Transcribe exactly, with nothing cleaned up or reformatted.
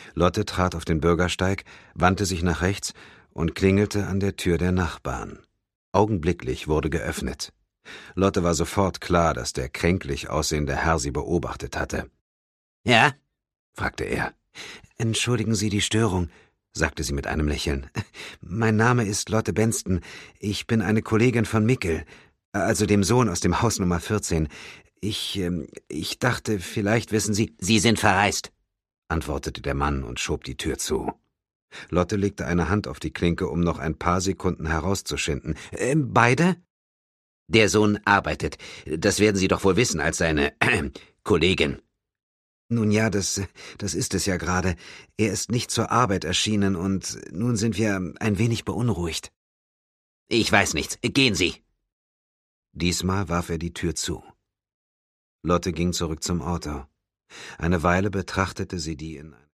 Lotte trat auf den Bürgersteig, wandte sich nach rechts und klingelte an der Tür der Nachbarn. Augenblicklich wurde geöffnet. Lotte war sofort klar, dass der kränklich aussehende Herr sie beobachtet hatte. »Ja?« fragte er. »Entschuldigen Sie die Störung«, sagte sie mit einem Lächeln. »Mein Name ist Lotte Benston. Ich bin eine Kollegin von Mikkel, also dem Sohn aus dem Haus Nummer vierzehn. Ich, ähm, ich dachte, vielleicht wissen Sie...« »Sie sind verreist«, antwortete der Mann und schob die Tür zu. Lotte legte eine Hand auf die Klinke, um noch ein paar Sekunden herauszuschinden. Äh, »Beide?« »Der Sohn arbeitet. Das werden Sie doch wohl wissen als seine äh, Kollegin.« »Nun ja, das, das ist es ja gerade. Er ist nicht zur Arbeit erschienen und nun sind wir ein wenig beunruhigt.« »Ich weiß nichts. Gehen Sie!« Diesmal warf er die Tür zu. Lotte ging zurück zum Auto. Eine Weile betrachtete sie die in